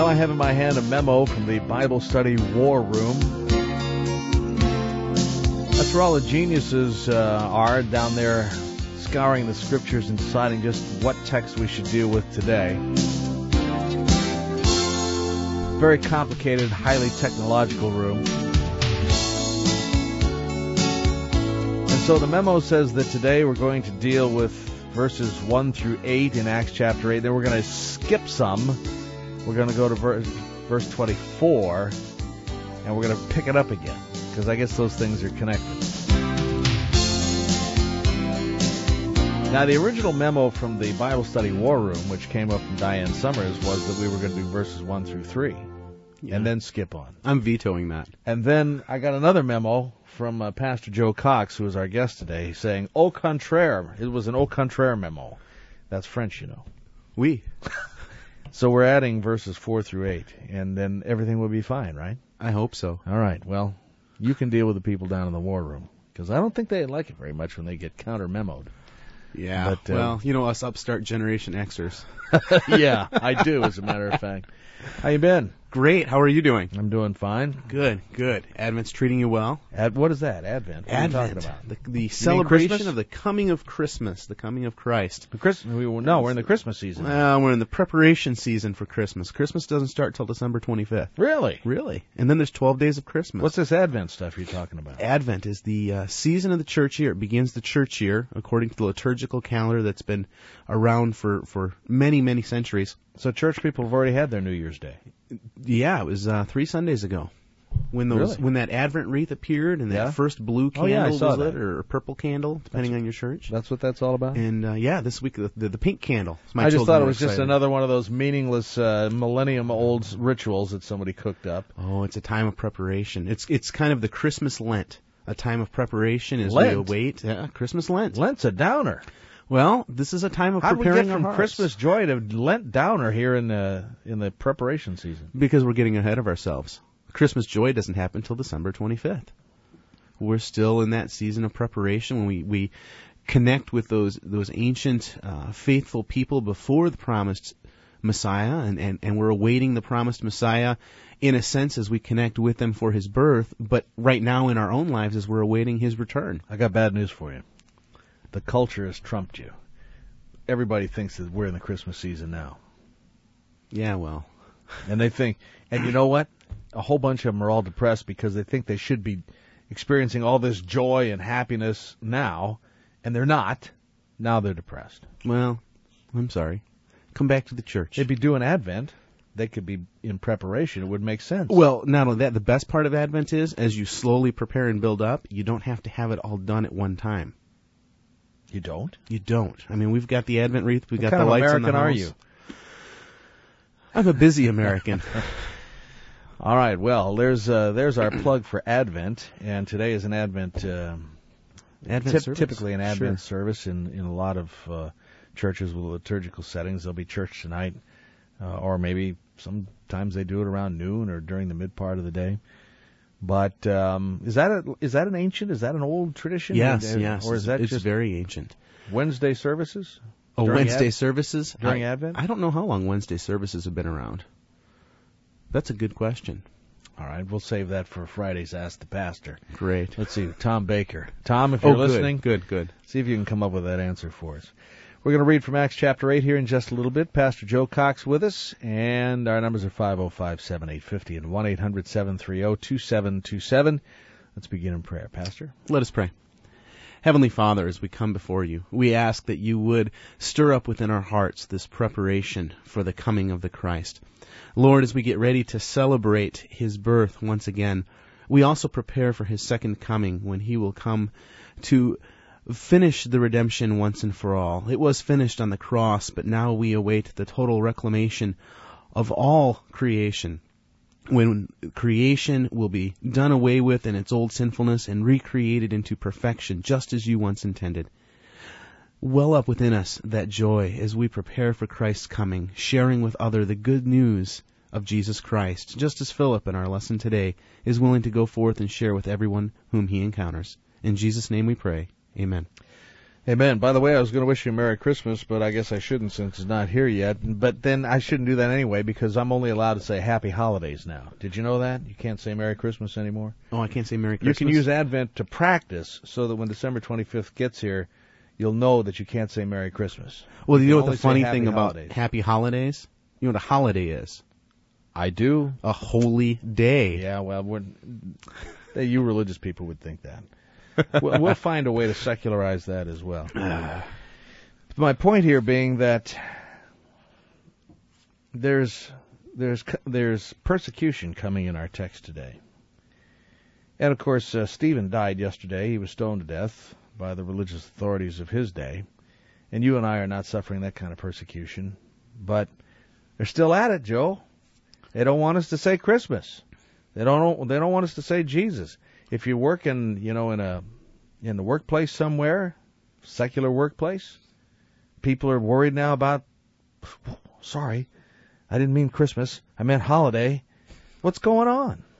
I have in my hand a memo from the Bible Study War Room. That's where all the geniuses are down there, scouring the scriptures and deciding just what text we should deal with today. Very complicated, highly technological room. And so the memo says that today we're going to deal with verses 1 through 8 in Acts chapter 8. Then we're going to skip some. We're going to go to verse 24, and we're going to pick it up again, because I guess those things are connected. Now, the original memo from the Bible Study War Room, which came up from Diane Summers, was that we were going to do verses 1 through 3, and then skip on. I'm vetoing that. And then I got another memo from Pastor Joe Cox, who is our guest today, saying, au contraire. It was an au contraire memo. That's French, you know. Oui. So we're adding verses 4 through 8, and then everything will be fine, right? I hope so. All right. Well, you can deal with the people down in the war room, because I don't think they like it very much when they get counter-memoed. Yeah. But, well, you know us upstart Generation Xers. Yeah, I do, as a matter of fact. How you been? Great. How are you doing? I'm doing fine. Good, good. Advent's treating you well? What is that, Advent? What Advent. are you talking about? The celebration Christmas? of the coming of Christmas, the coming of Christ. No, we're in the Christmas season. Well, we're in the preparation season for Christmas. Christmas doesn't start till December 25th. Really? Really. And then there's 12 days of Christmas. What's this Advent stuff you're talking about? Advent is the season of the church year. It begins the church year according to the liturgical calendar that's been around for many, many centuries. So church people have already had their New Year's Day. Yeah, it was 3 Sundays ago when that Advent wreath appeared and that first blue candle was lit, or purple candle, depending on your church. That's what that's all about? And this week the pink candle. I just thought it was just another one of those meaningless millennium-old rituals that somebody cooked up. Oh, it's a time of preparation. It's kind of the Christmas Lent, a time of preparation as Lent? we await Christmas Lent. Lent's a downer. Well, this is a time of How preparing do we get from our hearts. Christmas joy to Lent downer here in the preparation season? Because we're getting ahead of ourselves. Christmas joy doesn't happen until December 25th. We're still in that season of preparation when we connect with those ancient faithful people before the promised Messiah, and we're awaiting the promised Messiah in a sense as we connect with them for his birth, but right now in our own lives as we're awaiting his return. I got bad news for you. The culture has trumped you. Everybody thinks that we're in the Christmas season now. Yeah, well. And they think, and you know what? A whole bunch of them are all depressed because they think they should be experiencing all this joy and happiness now, and they're not. Now they're depressed. Well, I'm sorry. Come back to the church. They'd be doing Advent. They could be in preparation. It would make sense. Well, not only that, the best part of Advent is, as you slowly prepare and build up, you don't have to have it all done at one time. You don't? You don't. I mean, we've got the Advent wreath, we've got the lights lights in the house. What kind of American are you? I'm a busy American. All right, well, there's our plug for Advent, and today is an Advent service. Typically an Advent service in a lot of churches with liturgical settings. There'll be church tonight, or maybe sometimes they do it around noon or during the mid part of the day. But is that an old tradition? Yes. Or is that it's just very ancient? Wednesday services? Oh, Wednesday services during Advent? I don't know how long Wednesday services have been around. That's a good question. All right, we'll save that for Friday's Ask the Pastor. Great. Let's see, Tom Baker. Tom, if you're listening, good. See if you can come up with that answer for us. We're going to read from Acts chapter 8 here in just a little bit. Pastor Joe Cox with us, and our numbers are 505-7850 and 1-800-730-2727. Let's begin in prayer. Pastor? Let us pray. Heavenly Father, as we come before you, we ask that you would stir up within our hearts this preparation for the coming of the Christ. Lord, as we get ready to celebrate his birth once again, we also prepare for his second coming when he will come to finish the redemption once and for all. It was finished on the cross, but now we await the total reclamation of all creation, when creation will be done away with in its old sinfulness and recreated into perfection, just as you once intended. Well up within us that joy as we prepare for Christ's coming, sharing with others the good news of Jesus Christ, just as Philip in our lesson today is willing to go forth and share with everyone whom he encounters. In Jesus' name we pray. Amen. Amen. By the way, I was going to wish you a Merry Christmas, but I guess I shouldn't since it's not here yet. But then I shouldn't do that anyway because I'm only allowed to say Happy Holidays now. Did you know that? You can't say Merry Christmas anymore. Oh, I can't say Merry Christmas? You can use Advent to practice so that when December 25th gets here, you'll know that you can't say Merry Christmas. Well, you know what only the funny say thing Happy about Holidays. Happy Holidays? You know what a holiday is? I do. A holy day. Yeah, well, you religious people would think that. We'll find a way to secularize that as well. My point here being that there's persecution coming in our text today. And, of course, Stephen died yesterday. He was stoned to death by the religious authorities of his day. And you and I are not suffering that kind of persecution. But they're still at it, Joe. They don't want us to say Christmas. They don't want us to say Jesus. If you're working, in the workplace somewhere, secular workplace, people are worried now about, sorry, I didn't mean Christmas. I meant holiday. What's going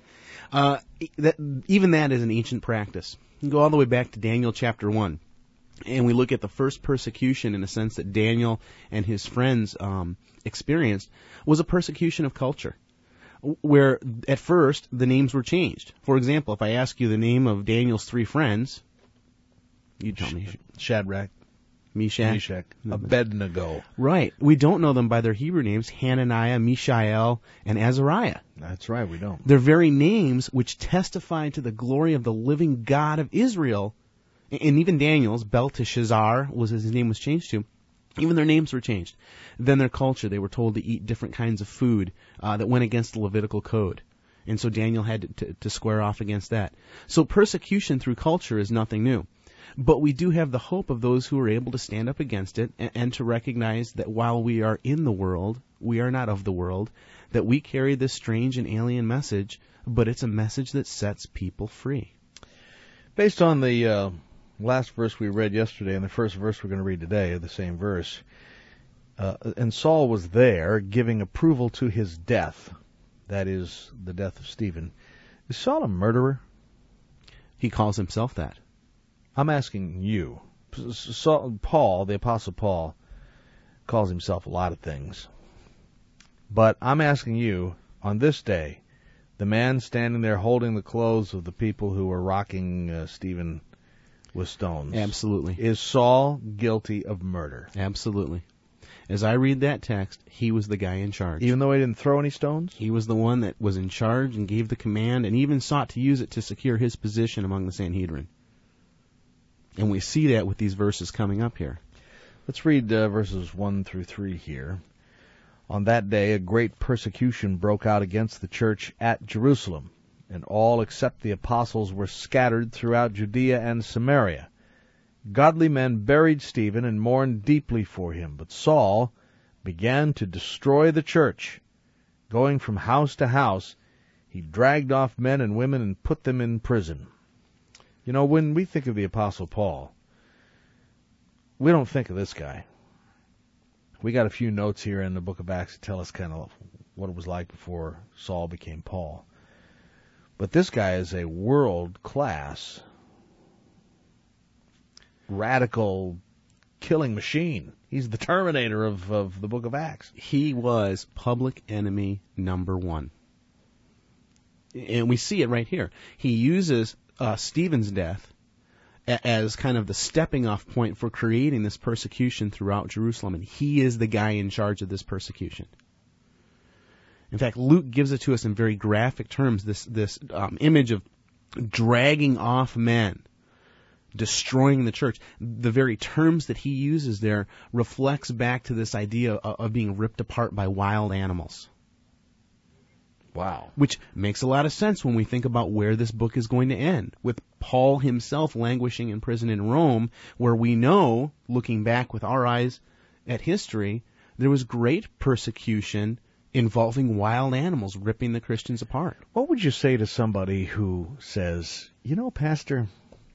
on? Even that is an ancient practice. You can go all the way back to Daniel chapter 1. And we look at the first persecution in a sense that Daniel and his friends experienced was a persecution of culture, where at first the names were changed. For example, if I ask you the name of Daniel's three friends, you tell me. Shadrach, Meshach, Abednego. Right. We don't know them by their Hebrew names, Hananiah, Mishael, and Azariah. That's right, we don't. Their very names, which testify to the glory of the living God of Israel, and even Daniel's, Belteshazzar was his name was changed to. Even their names were changed. Then their culture, they were told to eat different kinds of food that went against the Levitical code. And so Daniel had to square off against that. So persecution through culture is nothing new. But we do have the hope of those who are able to stand up against it and to recognize that while we are in the world, we are not of the world, that we carry this strange and alien message, but it's a message that sets people free. Based on the last verse we read yesterday and the first verse we're going to read today, the same verse, and Saul was there giving approval to his death, that is, the death of Stephen. Is Saul a murderer? He calls himself that. I'm asking you. Paul, the Apostle Paul, calls himself a lot of things. But I'm asking you, on this day, the man standing there holding the clothes of the people who were rocking Stephen with stones. Absolutely. Is Saul guilty of murder? Absolutely. As I read that text, he was the guy in charge. Even though he didn't throw any stones? He was the one that was in charge and gave the command and even sought to use it to secure his position among the Sanhedrin. And we see that with these verses coming up here. Let's read verses 1 through 3 here. On that day, a great persecution broke out against the church at Jerusalem, and all except the apostles were scattered throughout Judea and Samaria. Godly men buried Stephen and mourned deeply for him, but Saul began to destroy the church. Going from house to house, he dragged off men and women and put them in prison. You know, when we think of the Apostle Paul, we don't think of this guy. We got a few notes here in the book of Acts that tell us kind of what it was like before Saul became Paul. But this guy is a world-class, radical killing machine. He's the Terminator of the book of Acts. He was public enemy number one. And we see it right here. He uses Stephen's death as kind of the stepping off point for creating this persecution throughout Jerusalem. And he is the guy in charge of this persecution. In fact, Luke gives it to us in very graphic terms, this image of dragging off men, destroying the church. The very terms that he uses there reflects back to this idea of being ripped apart by wild animals. Wow. Which makes a lot of sense when we think about where this book is going to end, with Paul himself languishing in prison in Rome, where we know, looking back with our eyes at history, there was great persecution involving wild animals ripping the Christians apart. What would you say to somebody who says, you know, Pastor,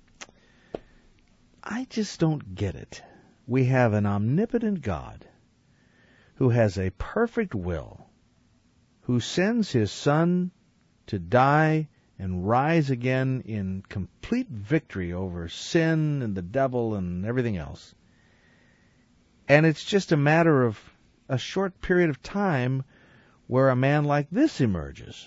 I just don't get it. We have an omnipotent God who has a perfect will, who sends his Son to die and rise again in complete victory over sin and the devil and everything else. And it's just a matter of a short period of time where a man like this emerges.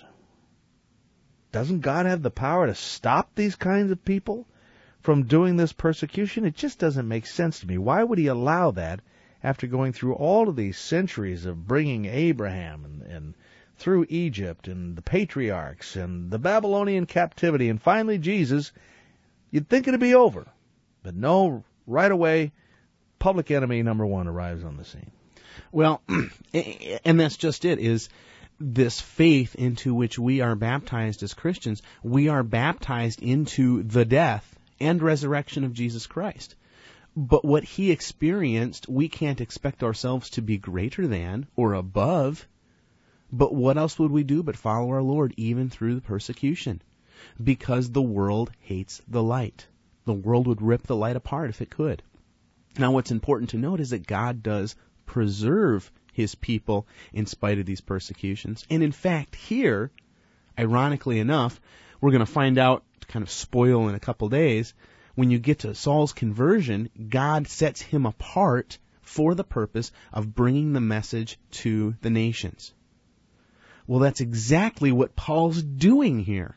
Doesn't God have the power to stop these kinds of people from doing this persecution? It just doesn't make sense to me. Why would he allow that after going through all of these centuries of bringing Abraham and through Egypt and the patriarchs and the Babylonian captivity and finally Jesus? You'd think it'd be over. But no, right away, public enemy number one arrives on the scene. Well, and that's just it, is this faith into which we are baptized as Christians. We are baptized into the death and resurrection of Jesus Christ. But what he experienced, we can't expect ourselves to be greater than or above. But what else would we do but follow our Lord even through the persecution? Because the world hates the light. The world would rip the light apart if it could. Now, what's important to note is that God does preserve his people in spite of these persecutions. And in fact, here, ironically enough, we're going to find out, to kind of spoil in a couple days, when you get to Saul's conversion, God sets him apart for the purpose of bringing the message to the nations. Well, that's exactly what Paul's doing here.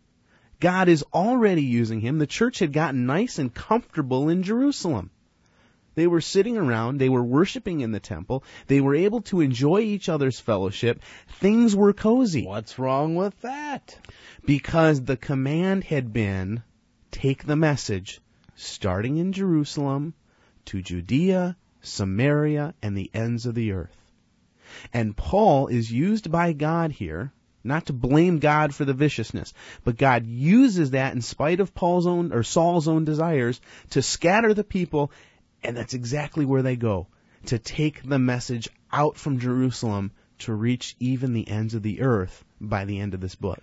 God is already using him. The church had gotten nice and comfortable in Jerusalem. They were sitting around, they were worshiping in the temple, they were able to enjoy each other's fellowship, things were cozy. What's wrong with that? Because the command had been, take the message, starting in Jerusalem, to Judea, Samaria, and the ends of the earth. And Paul is used by God here, not to blame God for the viciousness, but God uses that in spite of Saul's own desires to scatter the people. And that's exactly where they go, to take the message out from Jerusalem to reach even the ends of the earth by the end of this book.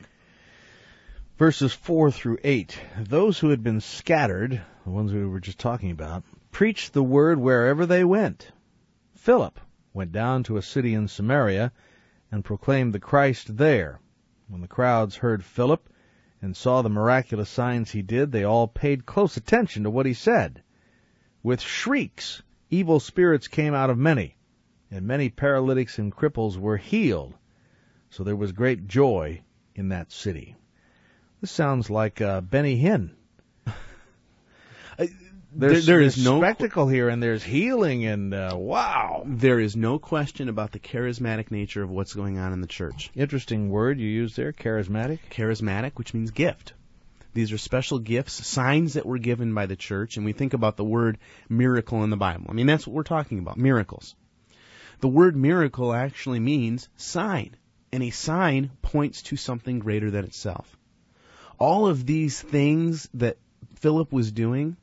Verses 4 through 8. Those who had been scattered, the ones we were just talking about, preached the word wherever they went. Philip went down to a city in Samaria and proclaimed the Christ there. When the crowds heard Philip and saw the miraculous signs he did, they all paid close attention to what he said. With shrieks, evil spirits came out of many, and many paralytics and cripples were healed. So there was great joy in that city. This sounds like Benny Hinn. There's no spectacle here, and there's healing, and wow. There is no question about the charismatic nature of what's going on in the church. Interesting word you used there, charismatic. Charismatic, which means gift. These are special gifts, signs that were given by the church, and we think about the word miracle in the Bible. I mean, that's what we're talking about, miracles. The word miracle actually means sign, and a sign points to something greater than itself. All of these things that Philip was doing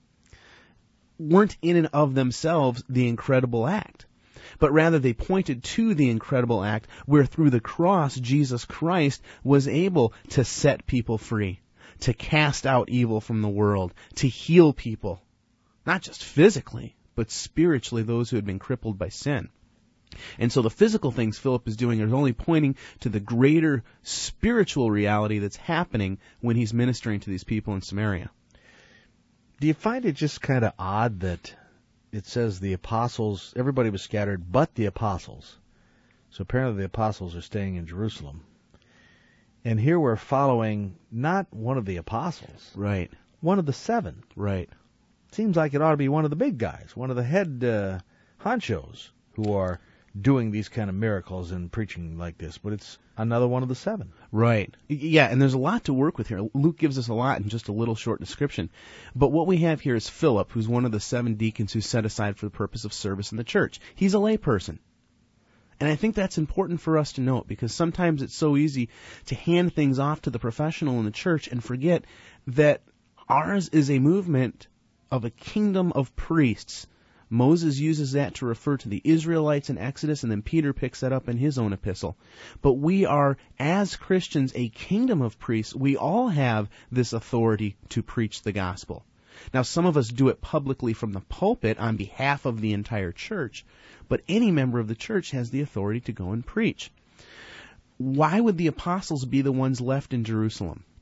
weren't in and of themselves the incredible act, but rather they pointed to the incredible act where through the cross Jesus Christ was able to set people free, to cast out evil from the world, to heal people, not just physically, but spiritually, those who had been crippled by sin. And so the physical things Philip is doing are only pointing to the greater spiritual reality that's happening when he's ministering to these people in Samaria. Do you find it just kind of odd that it says the apostles, everybody was scattered but the apostles? So apparently the apostles are staying in Jerusalem. And here we're following not one of the apostles. Right. One of the seven. Right. Seems like it ought to be one of the big guys, one of the head honchos who are doing these kind of miracles and preaching like this, but it's another one of the seven. Right. Yeah, and there's a lot to work with here. Luke gives us a lot in just a little short description. But what we have here is Philip, who's one of the 7 deacons who's set aside for the purpose of service in the church. He's a layperson. And I think that's important for us to note, because sometimes it's so easy to hand things off to the professional in the church and forget that ours is a movement of a kingdom of priests. Moses uses that to refer to the Israelites in Exodus, and then Peter picks that up in his own epistle. But we are, as Christians, a kingdom of priests. We all have this authority to preach the gospel. Now, some of us do it publicly from the pulpit on behalf of the entire church, but any member of the church has the authority to go and preach. Why would the apostles be the ones left in Jerusalem?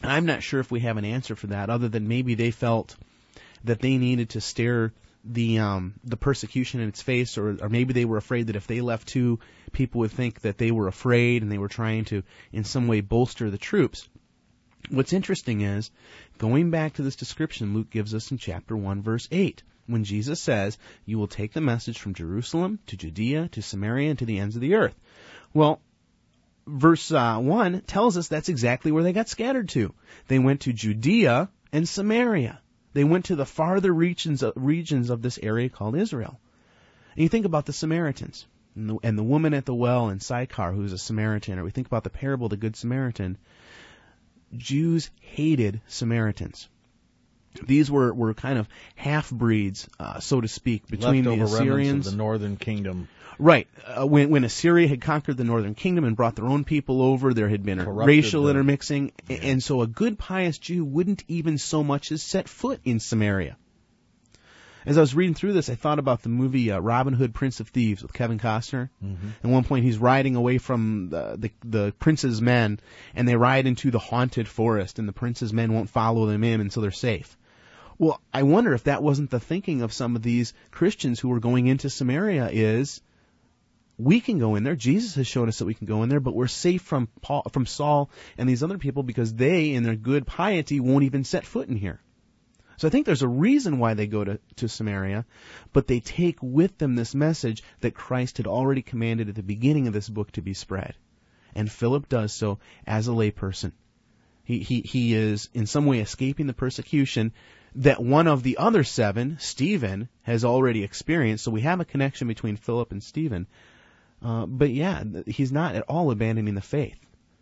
I'm not sure if we have an answer for that, other than maybe they felt that they needed to stare the persecution in its face, or maybe they were afraid that if they left too, people would think that they were afraid and they were trying to in some way bolster the troops. What's interesting is, going back to this description Luke gives us in chapter 1, verse 8, when Jesus says, "You will take the message from Jerusalem to Judea to Samaria and to the ends of the earth." Well, verse 1 tells us that's exactly where they got scattered to. They went to Judea and Samaria. They went to the farther regions of this area called Israel. And you think about the Samaritans and the woman at the well in Sychar who's a Samaritan, or we think about the parable of the Good Samaritan. Jews hated Samaritans. These were kind of half-breeds, so to speak, between leftover the Assyrians. remnants of the northern kingdom. Right. When Assyria had conquered the northern kingdom and brought their own people over, there had been a racial intermixing, and so a good pious Jew wouldn't even so much as set foot in Samaria. As I was reading through this, I thought about the movie Robin Hood, Prince of Thieves with Kevin Costner. Mm-hmm. At one point, he's riding away from the prince's men, and they ride into the haunted forest, and the prince's men won't follow them in until they're safe. Well, I wonder if that wasn't the thinking of some of these Christians who were going into Samaria is, we can go in there. Jesus has shown us that we can go in there, but we're safe from Saul and these other people because they, in their good piety, won't even set foot in here. So I think there's a reason why they go to Samaria, but they take with them this message that Christ had already commanded at the beginning of this book to be spread. And Philip does so as a layperson. He is in some way escaping the persecution that one of the other 7, Stephen, has already experienced. So we have a connection between Philip and Stephen. But yeah, he's not at all abandoning the faith.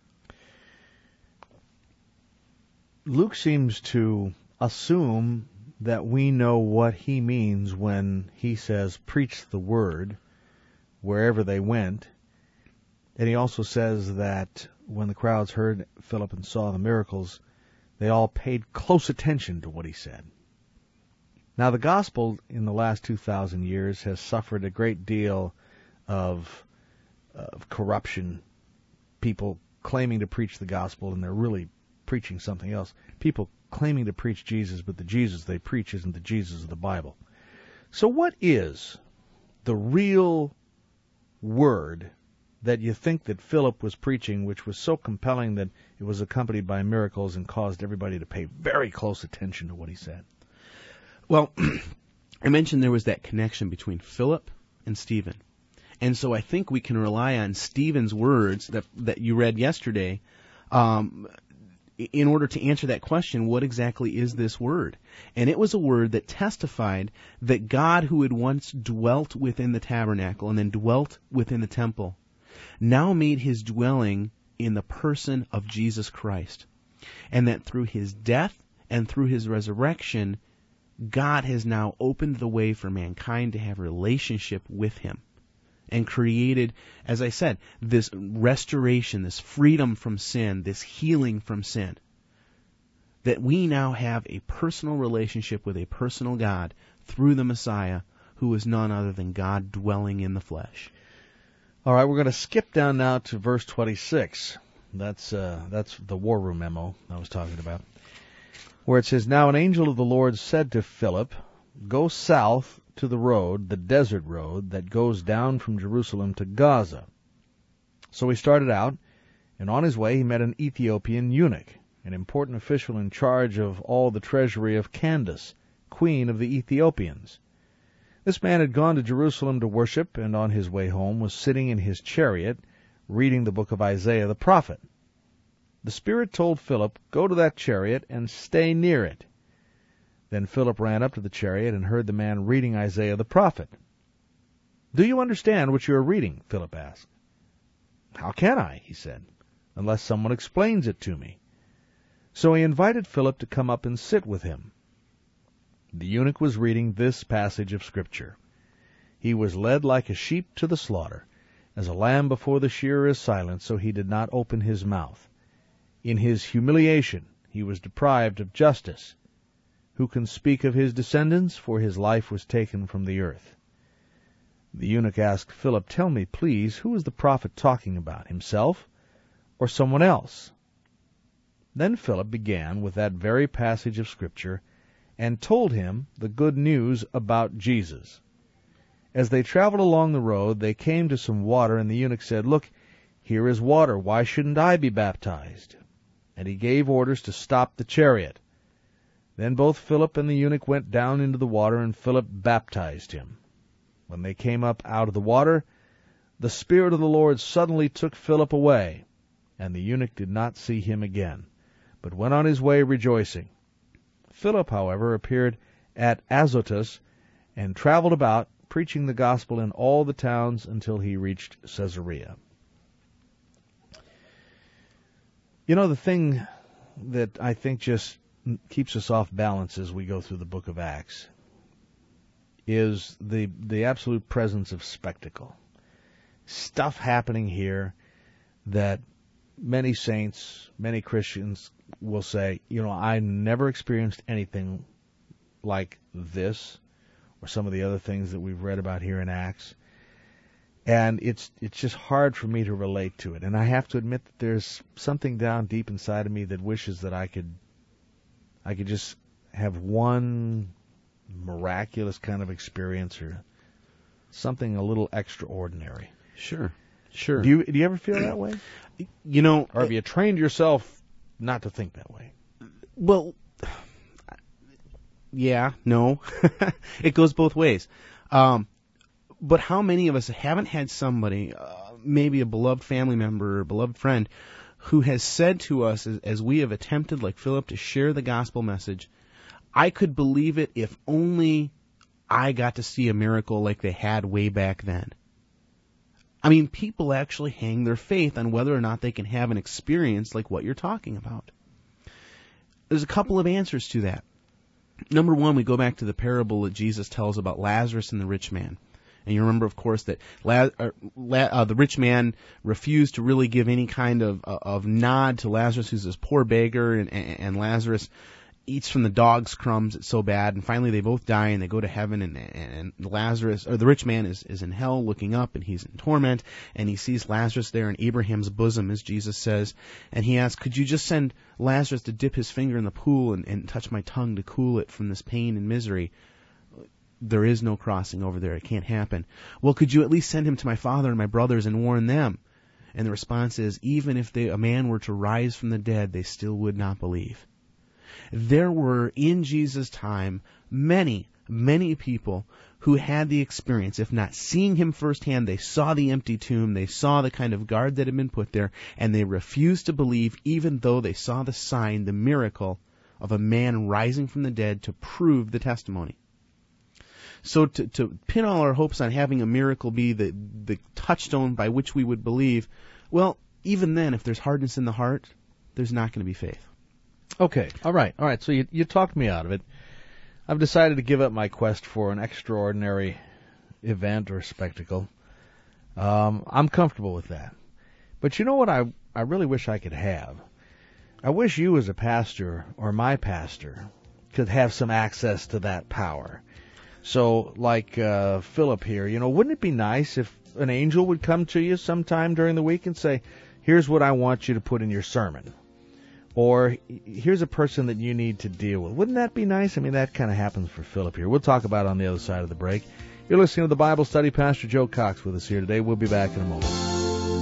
Luke seems to assume that we know what he means when he says, preach the word wherever they went. And he also says that when the crowds heard Philip and saw the miracles, they all paid close attention to what he said. Now, the gospel in the last 2,000 years has suffered a great deal of corruption. People claiming to preach the gospel, and they're really preaching something else. People claiming to preach Jesus, but the Jesus they preach isn't the Jesus of the Bible. So what is the real word that you think that Philip was preaching, which was so compelling that it was accompanied by miracles and caused everybody to pay very close attention to what he said? Well, I mentioned there was that connection between Philip and Stephen. And so I think we can rely on Stephen's words that you read yesterday in order to answer that question, what exactly is this word? And it was a word that testified that God, who had once dwelt within the tabernacle and then dwelt within the temple, now made his dwelling in the person of Jesus Christ. And that through his death and through his resurrection, God has now opened the way for mankind to have a relationship with him and created, as I said, this restoration, this freedom from sin, this healing from sin. That we now have a personal relationship with a personal God through the Messiah, who is none other than God dwelling in the flesh. All right, we're going to skip down now to verse 26. That's the War Room memo I was talking about, where it says, "Now an angel of the Lord said to Philip, go south to the road, the desert road, that goes down from Jerusalem to Gaza. So he started out, and on his way he met an Ethiopian eunuch, an important official in charge of all the treasury of Candace, queen of the Ethiopians. This man had gone to Jerusalem to worship, and on his way home was sitting in his chariot, reading the book of Isaiah the prophet. The Spirit told Philip, go to that chariot and stay near it. Then Philip ran up to the chariot and heard the man reading Isaiah the prophet. Do you understand what you are reading? Philip asked. How can I, he said, unless someone explains it to me. So he invited Philip to come up and sit with him. The eunuch was reading this passage of Scripture. He was led like a sheep to the slaughter. As a lamb before the shearer is silent, so he did not open his mouth. In his humiliation he was deprived of justice. Who can speak of his descendants? For his life was taken from the earth. The eunuch asked Philip, tell me, please, who is the prophet talking about, himself or someone else? Then Philip began with that very passage of Scripture and told him the good news about Jesus. As they traveled along the road, they came to some water, and the eunuch said, "Look, here is water. Why shouldn't I be baptized?" And he gave orders to stop the chariot. Then both Philip and the eunuch went down into the water, and Philip baptized him. When they came up out of the water, the Spirit of the Lord suddenly took Philip away, and the eunuch did not see him again, but went on his way rejoicing. Philip, however, appeared at Azotus and traveled about, preaching the gospel in all the towns until he reached Caesarea. You know, the thing that I think just keeps us off balance as we go through the book of Acts is the absolute presence of spectacle. Stuff happening here that many saints, many Christians will say, I never experienced anything like this or some of the other things that we've read about here in Acts. And it's just hard for me to relate to it. And I have to admit that there's something down deep inside of me that wishes that I could just have one miraculous kind of experience or something a little extraordinary. Sure. Do you ever feel that way? Or have you trained yourself not to think that way? Well, yeah, no. It goes both ways. But how many of us haven't had somebody, maybe a beloved family member or a beloved friend, who has said to us, as we have attempted, like Philip, to share the gospel message, I could believe it if only I got to see a miracle like they had way back then. I mean, people actually hang their faith on whether or not they can have an experience like what you're talking about. There's a couple of answers to that. Number one, we go back to the parable that Jesus tells about Lazarus and the rich man. And you remember, of course, that the rich man refused to really give any kind of nod to Lazarus, who's this poor beggar, and Lazarus eats from the dog's crumbs. It's so bad. And finally, they both die, and they go to heaven, and Lazarus, or the rich man, is in hell looking up, and he's in torment, and he sees Lazarus there in Abraham's bosom, as Jesus says, and he asks, "Could you just send Lazarus to dip his finger in the pool and touch my tongue to cool it from this pain and misery?" There is no crossing over there. It can't happen. "Well, could you at least send him to my father and my brothers and warn them?" And the response is, even if a man were to rise from the dead, they still would not believe. There were, in Jesus' time, many, many people who had the experience, if not seeing him firsthand, they saw the empty tomb, they saw the kind of guard that had been put there, and they refused to believe, even though they saw the sign, the miracle of a man rising from the dead to prove the testimony. So to pin all our hopes on having a miracle be the touchstone by which we would believe, well, even then, if there's hardness in the heart, there's not going to be faith. Okay, all right. So you talked me out of it. I've decided to give up my quest for an extraordinary event or spectacle. I'm comfortable with that. But you know what I really wish I could have? I wish you as a pastor or my pastor could have some access to that power. So, like Philip here, wouldn't it be nice if an angel would come to you sometime during the week and say, "Here's what I want you to put in your sermon," or "Here's a person that you need to deal with"? Wouldn't that be nice? I mean, that kind of happens for Philip here. We'll talk about it on the other side of the break. You're listening to the Bible Study. Pastor Joe Cox with us here today. We'll be back in a moment.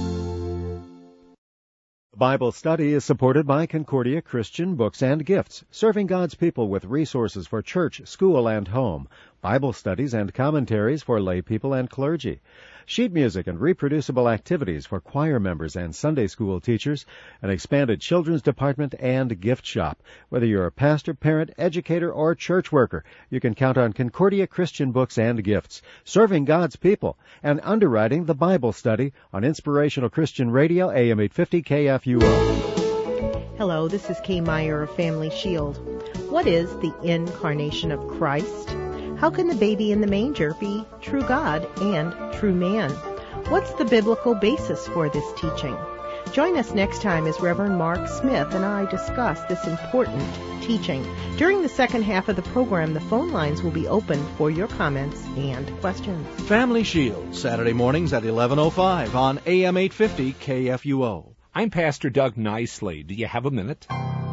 Bible Study is supported by Concordia Christian Books and Gifts, serving God's people with resources for church, school, and home, Bible studies and commentaries for lay people and clergy, sheet music and reproducible activities for choir members and Sunday school teachers, an expanded children's department, and gift shop. Whether you're a pastor, parent, educator, or church worker, you can count on Concordia Christian Books and Gifts, serving God's people, and underwriting the Bible Study on Inspirational Christian Radio, AM 850 KFUO. Hello, this is Kay Meyer of Family Shield. What is the incarnation of Christ? How can the baby in the manger be true God and true man? What's the biblical basis for this teaching? Join us next time as Reverend Mark Smith and I discuss this important teaching. During the second half of the program, the phone lines will be open for your comments and questions. Family Shield, Saturday mornings at 11:05 on AM 850 KFUO. I'm Pastor Doug Nicely. Do you have a minute?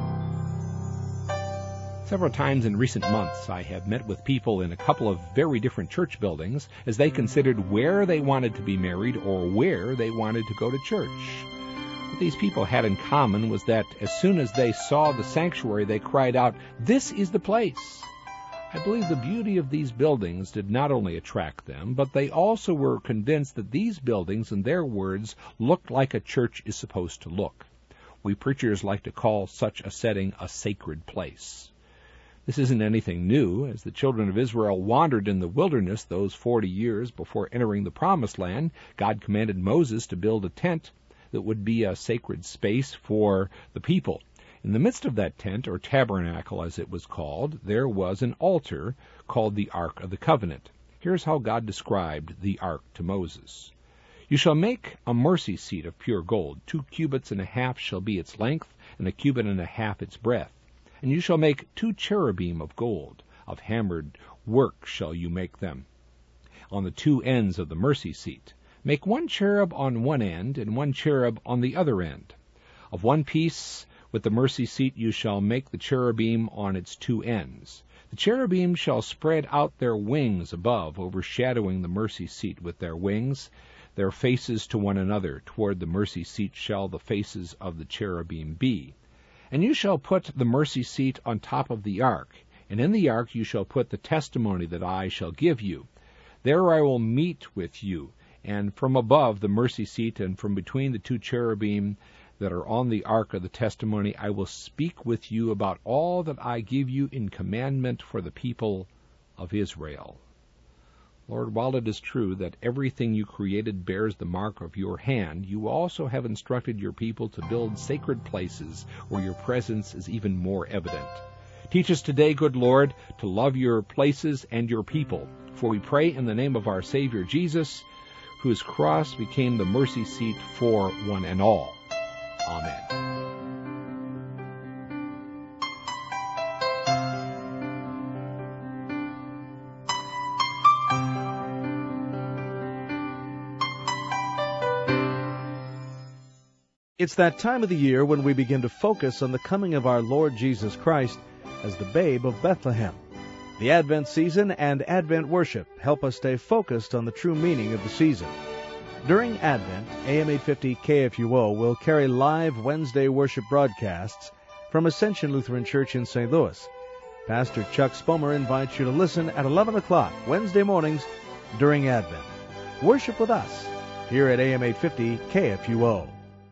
Several times in recent months, I have met with people in a couple of very different church buildings as they considered where they wanted to be married or where they wanted to go to church. What these people had in common was that as soon as they saw the sanctuary, they cried out, "This is the place!" I believe the beauty of these buildings did not only attract them, but they also were convinced that these buildings, in their words, looked like a church is supposed to look. We preachers like to call such a setting a sacred place. This isn't anything new. As the children of Israel wandered in the wilderness those 40 years before entering the Promised Land, God commanded Moses to build a tent that would be a sacred space for the people. In the midst of that tent, or tabernacle as it was called, there was an altar called the Ark of the Covenant. Here's how God described the Ark to Moses. "You shall make a mercy seat of pure gold. 2 cubits and a half shall be its length, and 1.5 cubits its breadth. And you shall make 2 cherubim of gold. Of hammered work shall you make them, on the 2 ends of the mercy seat. Make 1 cherub on one end, and 1 cherub on the other end. Of one piece with the mercy seat you shall make the cherubim on its 2 ends. The cherubim shall spread out their wings above, overshadowing the mercy seat with their wings, their faces to one another. Toward the mercy seat shall the faces of the cherubim be. And you shall put the mercy seat on top of the ark, and in the ark you shall put the testimony that I shall give you. There I will meet with you, and from above the mercy seat and from between the 2 cherubim that are on the ark of the testimony, I will speak with you about all that I give you in commandment for the people of Israel." Lord, while it is true that everything you created bears the mark of your hand, you also have instructed your people to build sacred places where your presence is even more evident. Teach us today, good Lord, to love your places and your people, for we pray in the name of our Savior Jesus, whose cross became the mercy seat for one and all. Amen. It's that time of the year when we begin to focus on the coming of our Lord Jesus Christ as the babe of Bethlehem. The Advent season and Advent worship help us stay focused on the true meaning of the season. During Advent, AM 850 KFUO will carry live Wednesday worship broadcasts from Ascension Lutheran Church in St. Louis. Pastor Chuck Spomer invites you to listen at 11 o'clock Wednesday mornings during Advent. Worship with us here at AM 850 KFUO.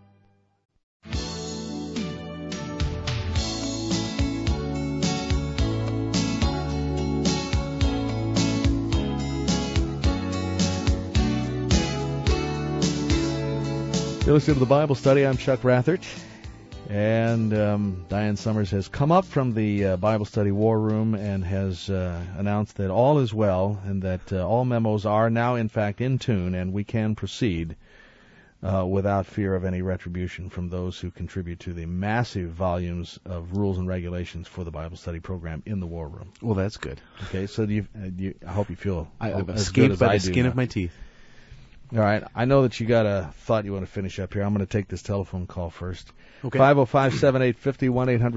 You're listening to the Bible Study. I'm Chuck Rathert, and Diane Summers has come up from the Bible Study War Room and has announced that all is well and that all memos are now, in fact, in tune, and we can proceed without fear of any retribution from those who contribute to the massive volumes of rules and regulations for the Bible Study program in the War Room. Well, that's good. Okay, so I hope you feel I've as escaped good as by I the do skin now. of my teeth. All right. I know that you got a thought you want to finish up here. I'm going to take this telephone call first. Okay. 505-7850,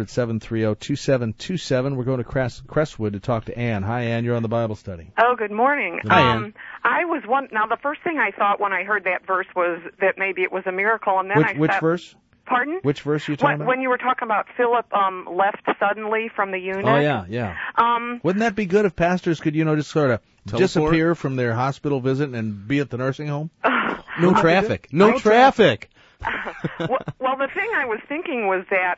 1-800-730-2727. We're going to Crestwood to talk to Ann. Hi, Ann. You're on the Bible Study. Oh, good morning. Hi, Ann. Now, the first thing I thought when I heard that verse was that maybe it was a miracle, and then Which verse? Pardon? Which verse are you talking about? When you were talking about Philip left suddenly from the eunuch. Oh, yeah. Wouldn't that be good if pastors could, just sort of disappear from their hospital visit and be at the nursing home? No traffic. No traffic. Well, the thing I was thinking was that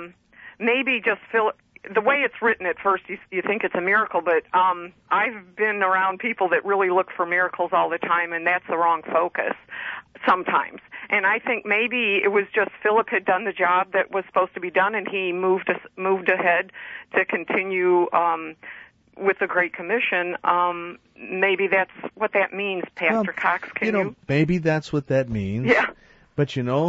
maybe just Philip, the way it's written at first, you think it's a miracle, but I've been around people that really look for miracles all the time, and that's the wrong focus sometimes. And I think maybe it was just Philip had done the job that was supposed to be done, and he moved ahead to continue with the Great Commission. Maybe that's what that means, Pastor Cox. Can you? Maybe that's what that means. Yeah. But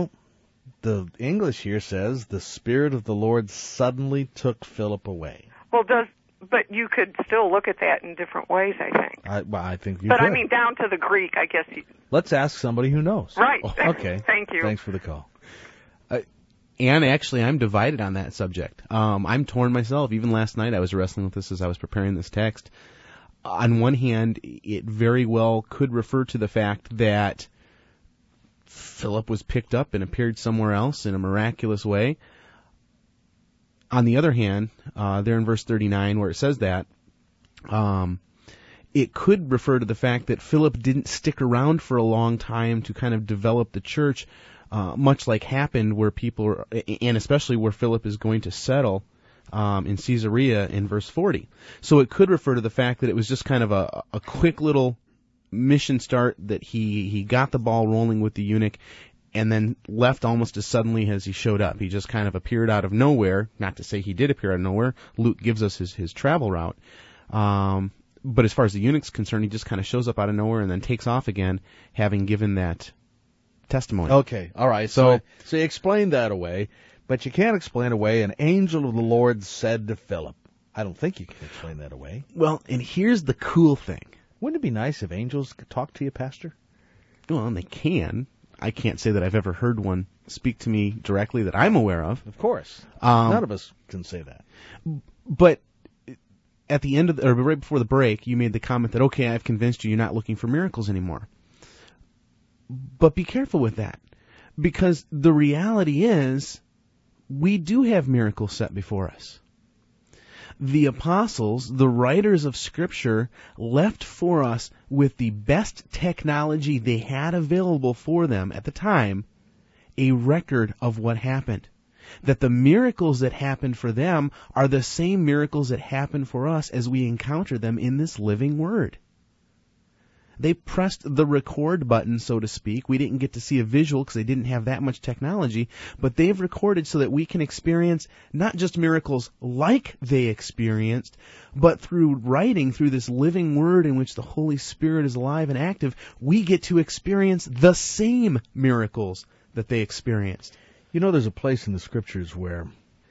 the English here says the Spirit of the Lord suddenly took Philip away. Well, but you could still look at that in different ways, I think. I think you But could. I mean, down to the Greek, I guess. Let's ask somebody who knows. Right. Okay. Thank you. Thanks for the call. And actually, I'm divided on that subject. I'm torn myself. Even last night, I was wrestling with this as I was preparing this text. On one hand, it very well could refer to the fact that Philip was picked up and appeared somewhere else in a miraculous way. On the other hand, there in verse 39 where it says that, it could refer to the fact that Philip didn't stick around for a long time to kind of develop the church, much like happened where people, and especially where Philip is going to settle in Caesarea in verse 40. So it could refer to the fact that it was just kind of a quick little mission start, that he got the ball rolling with the eunuch and then left almost as suddenly as he showed up. He just kind of appeared out of nowhere. Not to say he did appear out of nowhere. Luke gives us his travel route. But as far as the eunuch's concerned, he just kind of shows up out of nowhere and then takes off again, having given that testimony. Okay, all right. So you explained that away, but you can't explain away an angel of the Lord said to Philip. I don't think you can explain that away. Well, and here's the cool thing. Wouldn't it be nice if angels could talk to you, Pastor? Well, and they can. I can't say that I've ever heard one speak to me directly that I'm aware of. Of course. None of us can say that. But at the end of or right before the break, you made the comment that, okay, I've convinced you you're not looking for miracles anymore. But be careful with that, because the reality is we do have miracles set before us. The apostles, the writers of Scripture, left for us with the best technology they had available for them at the time a record of what happened. That the miracles that happened for them are the same miracles that happen for us as we encounter them in this living Word. They pressed the record button, so to speak. We didn't get to see a visual because they didn't have that much technology, but they've recorded so that we can experience not just miracles like they experienced, but through writing, through this living Word in which the Holy Spirit is alive and active, we get to experience the same miracles that they experienced. You know, there's a place in the Scriptures where,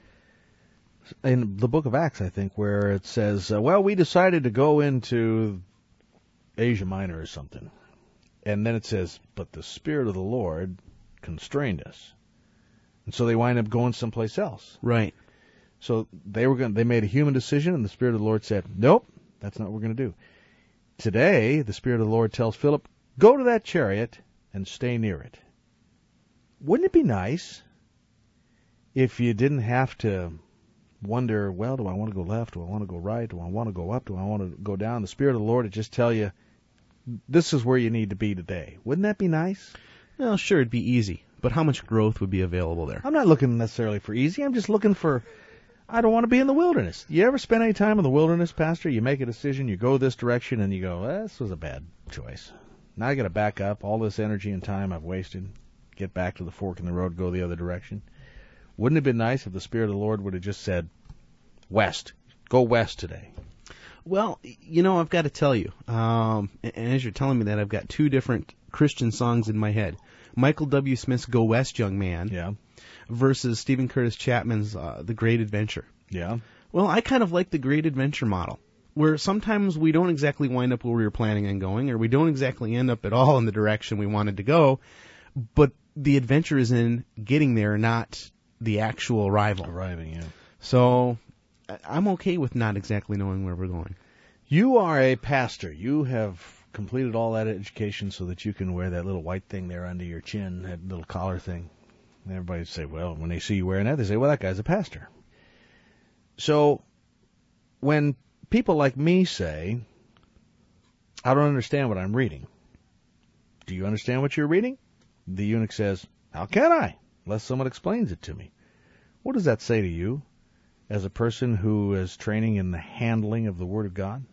in the book of Acts, I think, where it says, we decided to go into Asia Minor or something. And then it says, but the Spirit of the Lord constrained us. And so they wind up going someplace else. Right. So they made a human decision, and the Spirit of the Lord said, nope, that's not what we're going to do. Today, the Spirit of the Lord tells Philip, go to that chariot and stay near it. Wouldn't it be nice if you didn't have to wonder, well, do I want to go left? Do I want to go right? Do I want to go up? Do I want to go down? The Spirit of the Lord would just tell you, this is where you need to be today. Wouldn't that be nice? Well, sure, it'd be easy, but how much growth would be available there? I'm not looking necessarily for easy. I'm just looking for, I don't want to be in the wilderness. You ever spend any time in the wilderness, Pastor? You make a decision, you go this direction, and you go, this was a bad choice. Now I got to back up. All this energy and time I've wasted. Get back to the fork in the road, go the other direction. Wouldn't it have been nice if the Spirit of the Lord would have just said, west, go west today? Well, I've got to tell you, and as you're telling me that, I've got two different Christian songs in my head. Michael W. Smith's Go West, Young Man, versus Stephen Curtis Chapman's The Great Adventure. Yeah. Well, I kind of like the Great Adventure model, where sometimes we don't exactly wind up where we were planning on going, or we don't exactly end up at all in the direction we wanted to go, but the adventure is in getting there, not the actual arrival. Arriving, yeah. So I'm okay with not exactly knowing where we're going. You are a pastor. You have completed all that education so that you can wear that little white thing there under your chin, that little collar thing. And everybody say, well, when they see you wearing that, they say, well, that guy's a pastor. So when people like me say, I don't understand what I'm reading, do you understand what you're reading? The eunuch says, how can I, unless someone explains it to me? What does that say to you as a person who is training in the handling of the Word of God?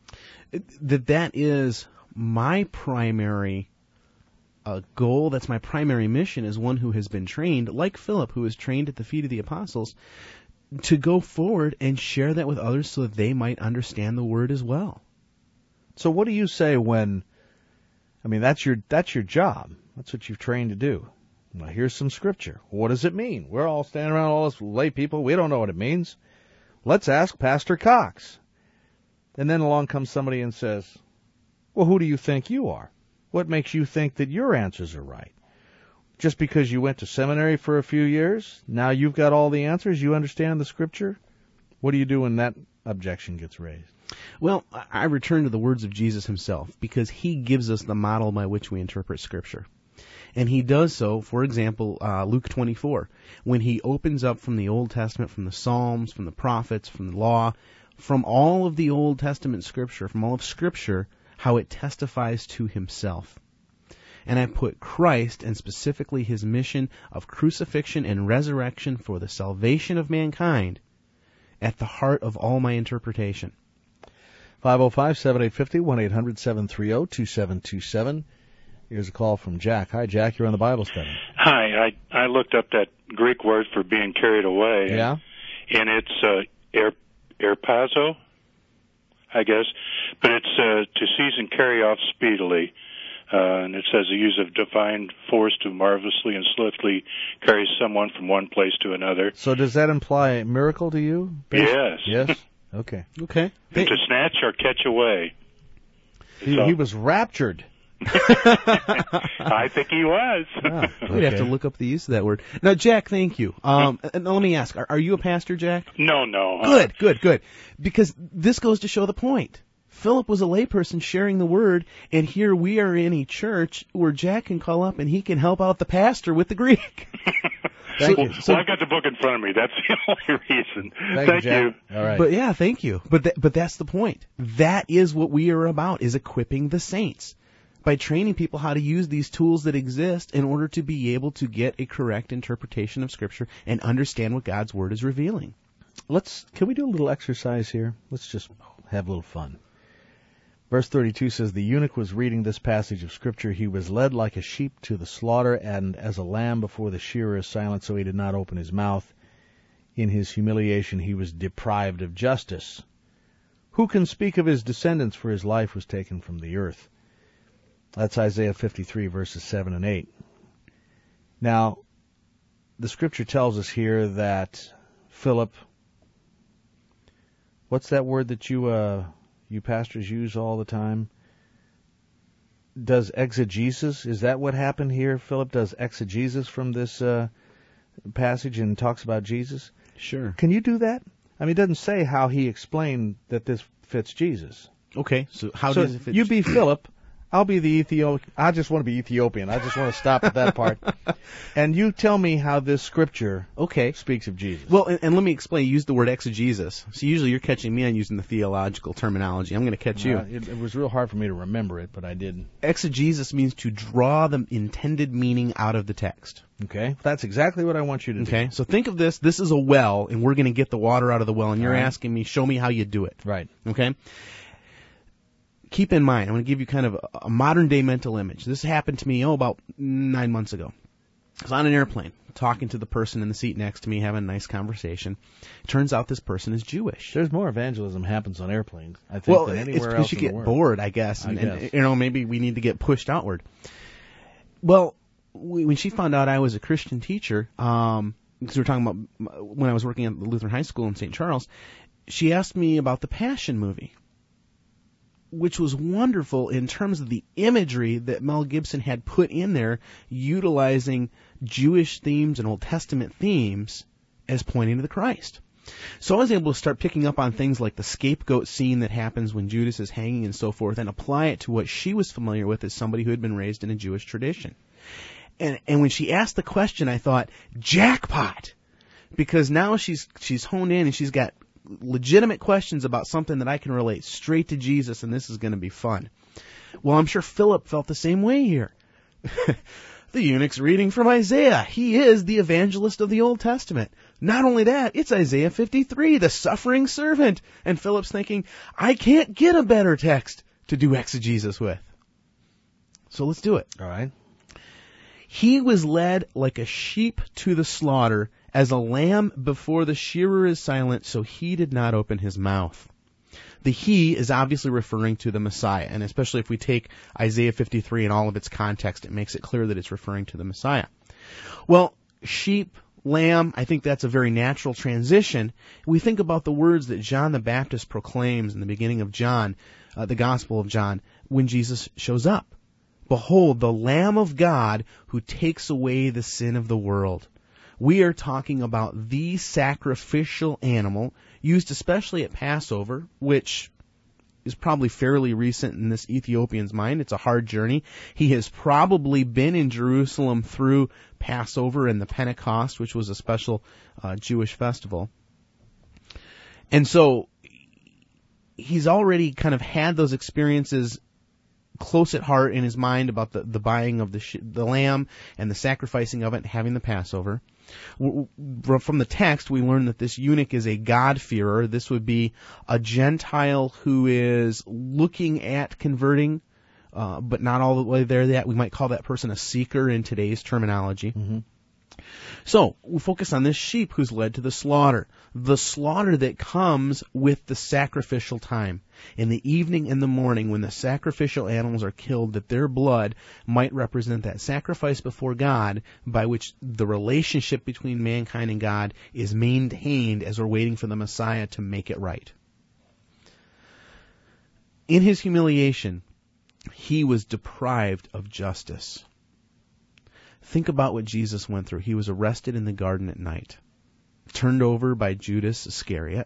That is my primary goal. That's my primary mission as one who has been trained, like Philip, who was trained at the feet of the apostles, to go forward and share that with others so that they might understand the Word as well. So what do you say when, that's your job. That's what you've trained to do. Now, here's some Scripture. What does it mean? We're all standing around, all us lay people. We don't know what it means. Let's ask Pastor Cox. And then along comes somebody and says, well, who do you think you are? What makes you think that your answers are right? just because you went to seminary for a few years, now you've got all the answers, you understand the Scripture? What do you do when that objection gets raised? Well, I return to the words of Jesus himself, because he gives us the model by which we interpret Scripture. And he does so, for example, Luke 24, when he opens up from the Old Testament, from the Psalms, from the prophets, from the law, from all of the Old Testament Scripture, from all of Scripture, how it testifies to himself. And I put Christ, and specifically his mission of crucifixion and resurrection for the salvation of mankind, at the heart of all my interpretation. 505-7850, 1-800-730-2727. Here's a call from Jack. Hi, Jack. You're on the Bible study. Hi. I looked up that Greek word for being carried away. Yeah? And it's erpazo, I guess. But it's to seize and carry off speedily. And it says the use of divine force to marvelously and swiftly carry someone from one place to another. So does that imply a miracle to you? Yes. Yes? Okay. Okay. And to snatch or catch away. He was raptured. I think he was. Okay. We'd have to look up the use of that word. Now, Jack, thank you. And let me ask, are you a pastor, Jack? No. Good. Because this goes to show the point. Philip was a layperson sharing the word, and here we are in a church where Jack can call up and he can help out the pastor with the Greek. Thank you. Well, I got the book in front of me. That's the only reason. Thank you. All right. But yeah, thank you. But that's the point. That is what we are about, is equipping the saints by training people how to use these tools that exist in order to be able to get a correct interpretation of Scripture and understand what God's Word is revealing. Can we do a little exercise here? Let's just have a little fun. Verse 32 says, the eunuch was reading this passage of Scripture. He was led like a sheep to the slaughter, and as a lamb before the shearer is silent, so he did not open his mouth. In his humiliation he was deprived of justice. Who can speak of his descendants, for his life was taken from the earth? That's Isaiah 53, verses 7 and 8. Now, the Scripture tells us here that Philip, what's that word that you pastors use all the time? Does exegesis, is that what happened here? Philip does exegesis from this passage and talks about Jesus? Sure. Can you do that? I mean, it doesn't say how he explained that this fits Jesus. Okay, so how does it fit? You be Philip, I'll be the Ethiopian. I just want to be Ethiopian. I just want to stop at that part. And you tell me how this Scripture speaks of Jesus. Well, and let me explain. You used the word exegesis. So usually you're catching me on using the theological terminology. I'm going to catch you. It was real hard for me to remember it, but I did. Exegesis means to draw the intended meaning out of the text. Okay. That's exactly what I want you to do. Okay. So think of this. This is a well, and we're going to get the water out of the well, and you're asking me, show me how you do it. Right. Okay. Keep in mind, I'm going to give you kind of a modern-day mental image. This happened to me, about 9 months ago. I was on an airplane, talking to the person in the seat next to me, having a nice conversation. Turns out this person is Jewish. There's more evangelism happens on airplanes, I think, than anywhere else in the world. It's because you get bored, I guess. And maybe we need to get pushed outward. Well, when she found out I was a Christian teacher, because we were talking about when I was working at the Lutheran High School in St. Charles, she asked me about the Passion movie, which was wonderful in terms of the imagery that Mel Gibson had put in there, utilizing Jewish themes and Old Testament themes as pointing to the Christ. So I was able to start picking up on things like the scapegoat scene that happens when Judas is hanging and so forth, and apply it to what she was familiar with as somebody who had been raised in a Jewish tradition. And when she asked the question, I thought, jackpot! Because now she's honed in and she's got legitimate questions about something that I can relate straight to Jesus, and this is going to be fun. Well, I'm sure Philip felt the same way here. The eunuch's reading from Isaiah. He is the evangelist of the Old Testament. Not only that, it's Isaiah 53, the suffering servant. And Philip's thinking, I can't get a better text to do exegesis with. So let's do it. All right. He was led like a sheep to the slaughter, as a lamb before the shearer is silent, so he did not open his mouth. The he is obviously referring to the Messiah, and especially if we take Isaiah 53 in all of its context, it makes it clear that it's referring to the Messiah. Well, sheep, lamb, I think that's a very natural transition. We think about the words that John the Baptist proclaims in the beginning of John, the Gospel of John, when Jesus shows up. Behold, the Lamb of God who takes away the sin of the world. We are talking about the sacrificial animal used especially at Passover, which is probably fairly recent in this Ethiopian's mind. It's a hard journey. He has probably been in Jerusalem through Passover and the Pentecost, which was a special Jewish festival. And so he's already kind of had those experiences close at heart in his mind about the buying of the lamb and the sacrificing of it and having the Passover. From the text, we learn that this eunuch is a God-fearer. This would be a Gentile who is looking at converting, but not all the way there yet. We might call that person a seeker in today's terminology. Mm-hmm. So, we focus on this sheep who's led to the slaughter that comes with the sacrificial time. In the evening and the morning, when the sacrificial animals are killed, that their blood might represent that sacrifice before God, by which the relationship between mankind and God is maintained as we're waiting for the Messiah to make it right. In his humiliation, he was deprived of justice. Think about what Jesus went through. He was arrested in the garden at night, turned over by Judas Iscariot,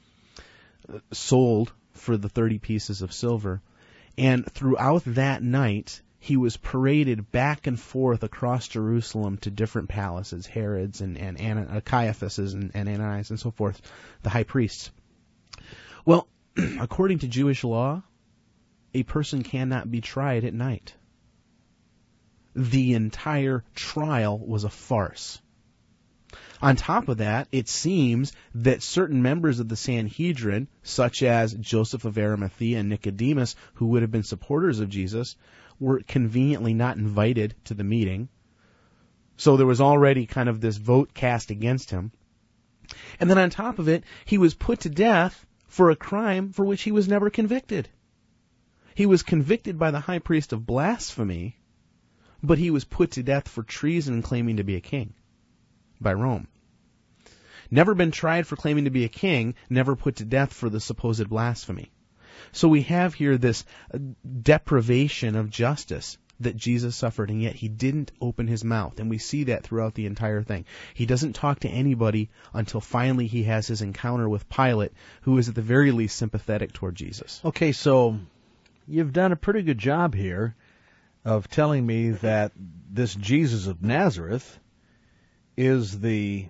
sold for the 30 pieces of silver, and throughout that night, he was paraded back and forth across Jerusalem to different palaces, Herod's and Caiaphas's and Ananias and so forth, the high priests. Well, according to Jewish law, a person cannot be tried at night. The entire trial was a farce. On top of that, it seems that certain members of the Sanhedrin, such as Joseph of Arimathea and Nicodemus, who would have been supporters of Jesus, were conveniently not invited to the meeting. So there was already kind of this vote cast against him. And then on top of it, he was put to death for a crime for which he was never convicted. He was convicted by the high priest of blasphemy, but he was put to death for treason and claiming to be a king by Rome. Never been tried for claiming to be a king, never put to death for the supposed blasphemy. So we have here this deprivation of justice that Jesus suffered, and yet he didn't open his mouth. And we see that throughout the entire thing. He doesn't talk to anybody until finally he has his encounter with Pilate, who is at the very least sympathetic toward Jesus. Okay, so you've done a pretty good job here of telling me that this Jesus of Nazareth is the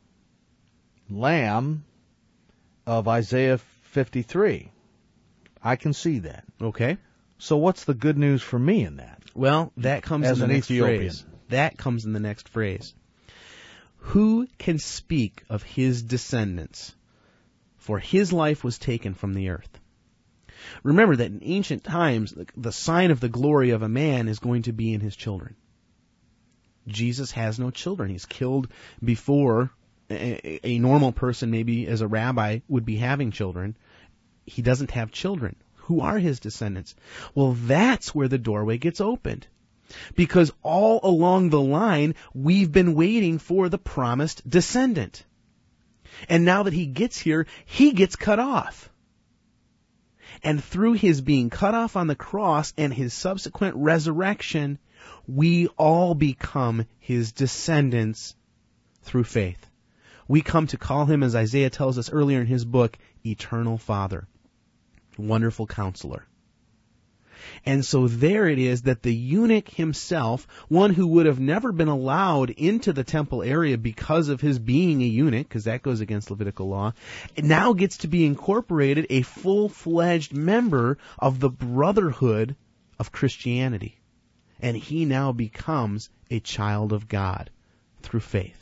Lamb of Isaiah 53. I can see that. Okay. So what's the good news for me in that? Well, that comes As in the an next Ethiopian. phrase. That comes in the next phrase. Who can speak of his descendants? For his life was taken from the earth. Remember that in ancient times, the sign of the glory of a man is going to be in his children. Jesus has no children. He's killed before a normal person, maybe as a rabbi, would be having children. He doesn't have children. Who are his descendants? Well, that's where the doorway gets opened. Because all along the line, we've been waiting for the promised descendant. And now that he gets here, he gets cut off. And through his being cut off on the cross and his subsequent resurrection, we all become his descendants through faith. We come to call him, as Isaiah tells us earlier in his book, Eternal Father, Wonderful Counselor. And so there it is that the eunuch himself, one who would have never been allowed into the temple area because of his being a eunuch, because that goes against Levitical law, now gets to be incorporated a full-fledged member of the brotherhood of Christianity. And he now becomes a child of God through faith.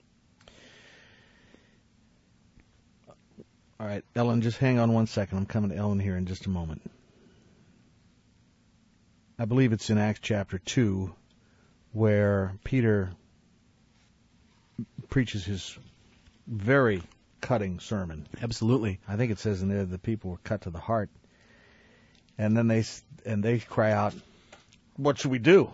All right, Ellen, just hang on one second. I'm coming to Ellen here in just a moment. I believe it's in Acts chapter 2 where Peter preaches his very cutting sermon. Absolutely. I think it says in there the people were cut to the heart. And then they cry out, "What should we do?"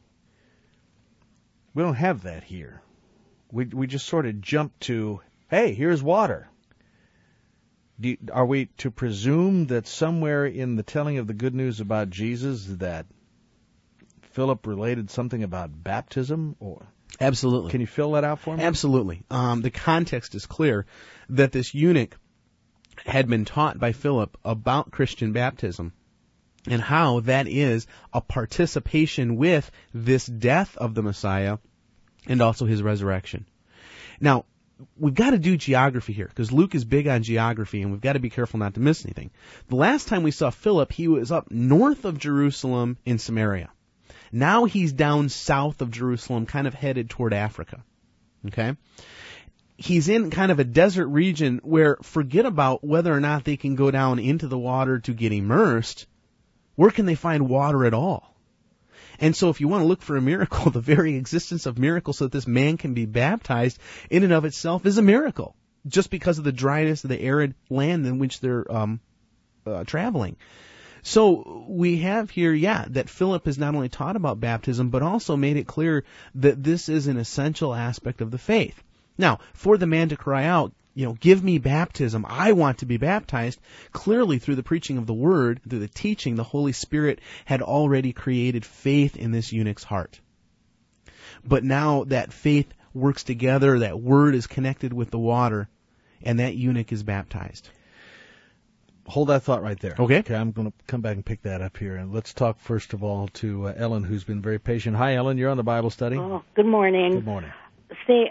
We don't have that here. We just sort of jump to, "Hey, here's water." Are we to presume that somewhere in the telling of the good news about Jesus that Philip related something about baptism, or Absolutely. can you fill that out for me? Absolutely. The context is clear that this eunuch had been taught by Philip about Christian baptism and how that is a participation with this death of the Messiah and also his resurrection. Now, we've got to do geography here because Luke is big on geography and we've got to be careful not to miss anything. The last time we saw Philip, he was up north of Jerusalem in Samaria. Now he's down south of Jerusalem, kind of headed toward Africa. Okay? He's in kind of a desert region where forget about whether or not they can go down into the water to get immersed. Where can they find water at all? And so if you want to look for a miracle, the very existence of miracles so that this man can be baptized in and of itself is a miracle, just because of the dryness of the arid land in which they're traveling. So we have here, that Philip has not only taught about baptism, but also made it clear that this is an essential aspect of the faith. Now, for the man to cry out, give me baptism, I want to be baptized, clearly through the preaching of the Word, through the teaching, the Holy Spirit had already created faith in this eunuch's heart. But now that faith works together, that Word is connected with the water, and that eunuch is baptized. Hold that thought right there. Okay. I'm going to come back and pick that up here. And let's talk first of all to Ellen, who's been very patient. Hi, Ellen. You're on the Bible study. Oh, good morning. Good morning. Say,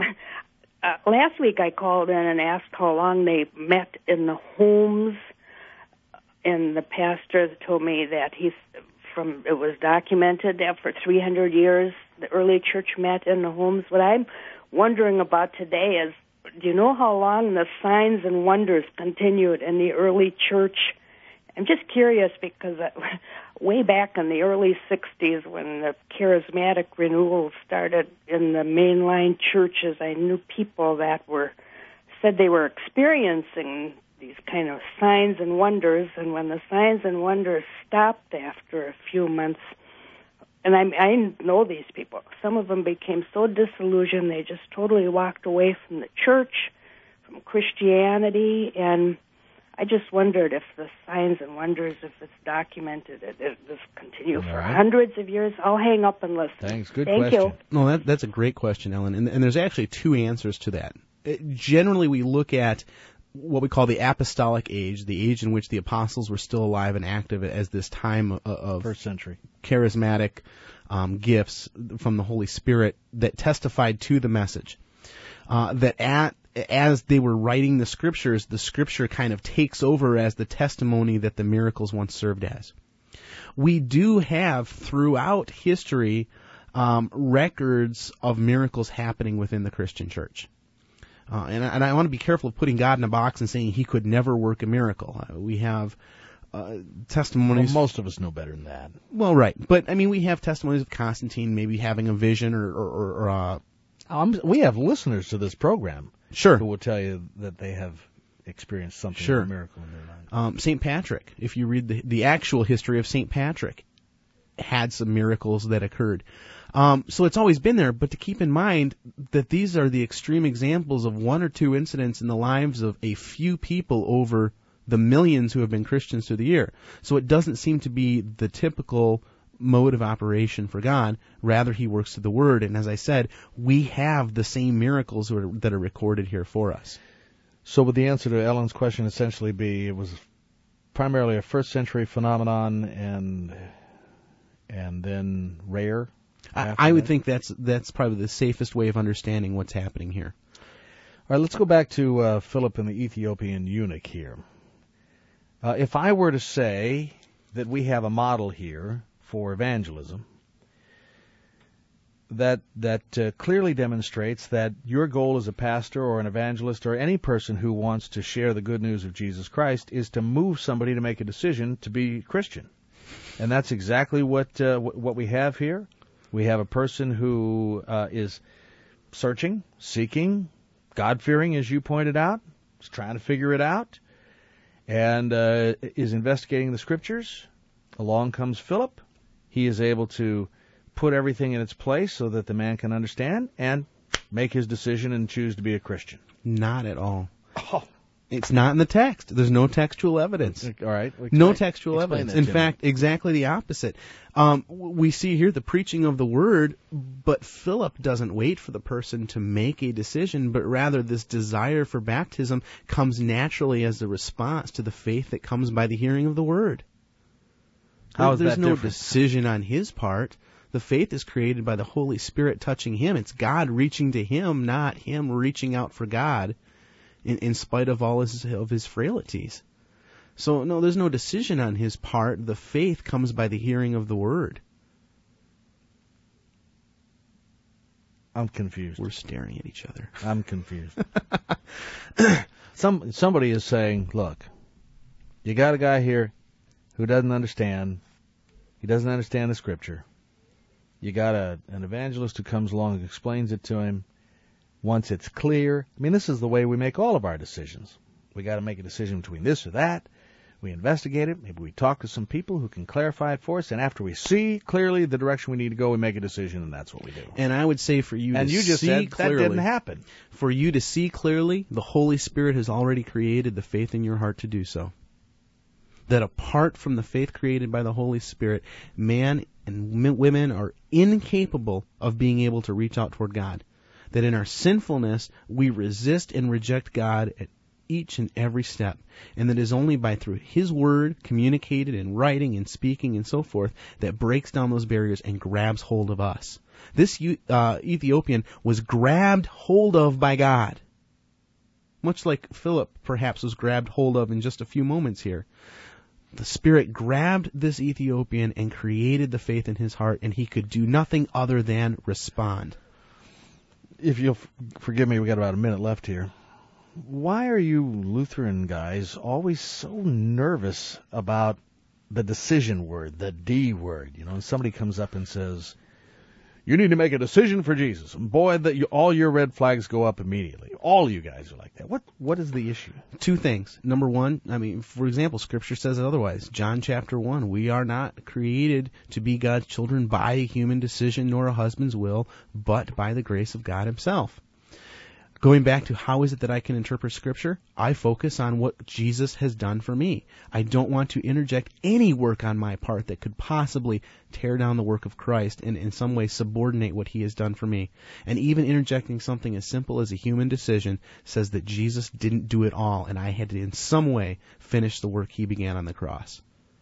last week I called in and asked how long they met in the homes, and the pastor told me that it was documented that for 300 years the early church met in the homes. What I'm wondering about today is, do you know how long the signs and wonders continued in the early church? I'm just curious because way back in the early 60s when the charismatic renewal started in the mainline churches, I knew people that said they were experiencing these kind of signs and wonders, and when the signs and wonders stopped after a few months, and I know these people, some of them became so disillusioned they just totally walked away from the church, from Christianity, and I just wondered if the signs and wonders, if it's documented, if this continue for hundreds of years. I'll hang up and listen. Thanks. Good Thank question. you. No, that's a great question, Ellen. And there's actually two answers to that. Generally, we look at what we call the apostolic age, the age in which the apostles were still alive and active as this time of first century charismatic gifts from the Holy Spirit that testified to the message. As they were writing the scriptures, the scripture kind of takes over as the testimony that the miracles once served as. We do have throughout history records of miracles happening within the Christian church. And I want to be careful of putting God in a box and saying he could never work a miracle. We have testimonies. Well, most of us know better than that. Well, right. But, we have testimonies of Constantine maybe having a vision or we have listeners to this program. Sure. Who will tell you that they have experienced something of a miracle in their life. St. Patrick, if you read the actual history of St. Patrick, had some miracles that occurred. So it's always been there, but to keep in mind that these are the extreme examples of one or two incidents in the lives of a few people over the millions who have been Christians through the year. So it doesn't seem to be the typical mode of operation for God. Rather, he works through the Word. And as I said, we have the same miracles that are recorded here for us. So would the answer to Ellen's question essentially be it was primarily a first century phenomenon and then rare? I would think that's probably the safest way of understanding what's happening here. All right, let's go back to Philip and the Ethiopian eunuch here. If I were to say that we have a model here for evangelism that clearly demonstrates that your goal as a pastor or an evangelist or any person who wants to share the good news of Jesus Christ is to move somebody to make a decision to be Christian. And that's exactly what we have here. We have a person who is searching, seeking, God-fearing, as you pointed out, is trying to figure it out, and is investigating the Scriptures. Along comes Philip. He is able to put everything in its place so that the man can understand and make his decision and choose to be a Christian. Not at all. Oh. It's not in the text. There's no textual evidence. All right. No textual explain evidence. that, In Jimmy. fact, exactly the opposite. We see here the preaching of the word, but Philip doesn't wait for the person to make a decision, but rather this desire for baptism comes naturally as a response to the faith that comes by the hearing of the word. How is There's that no different? decision on his part. The faith is created by the Holy Spirit touching him. It's God reaching to him, not him reaching out for God in spite of all of his frailties. So, no, there's no decision on his part. The faith comes by the hearing of the word. I'm confused. We're staring at each other. I'm confused. Somebody is saying, look, you got a guy here who doesn't understand. He doesn't understand the Scripture. You got an evangelist who comes along and explains it to him. Once it's clear, I mean, this is the way we make all of our decisions. We got to make a decision between this or that. We investigate it. Maybe we talk to some people who can clarify it for us. And after we see clearly the direction we need to go, we make a decision, and that's what we do. And I would say for you And to you just see said clearly, that didn't happen. For you to see clearly, the Holy Spirit has already created the faith in your heart to do so. That apart from the faith created by the Holy Spirit, man and women are incapable of being able to reach out toward God. That in our sinfulness, we resist and reject God at each and every step. And that is only by through His Word, communicated in writing and speaking and so forth, that breaks down those barriers and grabs hold of us. This Ethiopian was grabbed hold of by God. Much like Philip perhaps was grabbed hold of in just a few moments here. The Spirit grabbed this Ethiopian and created the faith in his heart, and he could do nothing other than respond. If you'll forgive me, we got about a minute left here. Why are you Lutheran guys always so nervous about the decision word, the D word? You know, and somebody comes up and says, you need to make a decision for Jesus. And boy, all your red flags go up immediately. All you guys are like that. What is the issue? Two things. Number one, for example, Scripture says otherwise. John chapter 1, we are not created to be God's children by a human decision nor a husband's will, but by the grace of God Himself. Going back to how is it that I can interpret Scripture, I focus on what Jesus has done for me. I don't want to interject any work on my part that could possibly tear down the work of Christ and in some way subordinate what He has done for me. And even interjecting something as simple as a human decision says that Jesus didn't do it all, and I had to in some way finish the work He began on the cross.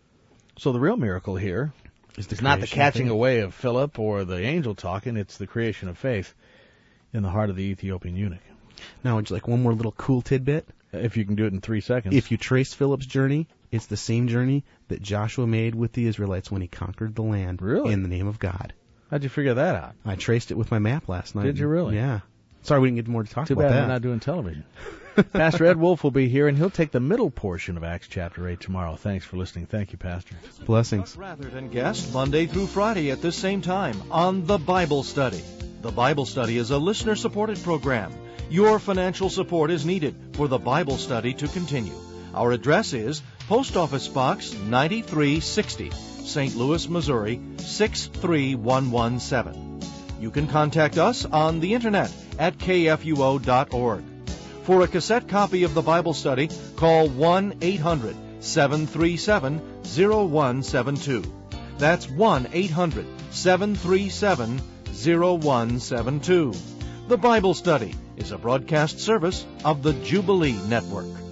So the real miracle here is not the catching away of Philip or the angel talking, it's the creation of faith in the heart of the Ethiopian eunuch. Now, would you like one more little cool tidbit? If you can do it in 3 seconds. If you trace Philip's journey, it's the same journey that Joshua made with the Israelites when he conquered the land in the name of God. How'd you figure that out? I traced it with my map last night. Did you really? Yeah. Sorry we didn't get more to talk Too about bad that. we're not doing television. Pastor Ed Wolf will be here, and he'll take the middle portion of Acts chapter 8 tomorrow. Thanks for listening. Thank you, Pastor. Blessings. Rather than guest, Monday through Friday at this same time on The Bible Study. The Bible Study is a listener-supported program. Your financial support is needed for The Bible Study to continue. Our address is Post Office Box 9360, St. Louis, Missouri 63117. You can contact us on the internet at kfuo.org. For a cassette copy of the Bible Study, call 1-800-737-0172. That's 1-800-737-0172. The Bible Study is a broadcast service of the Jubilee Network.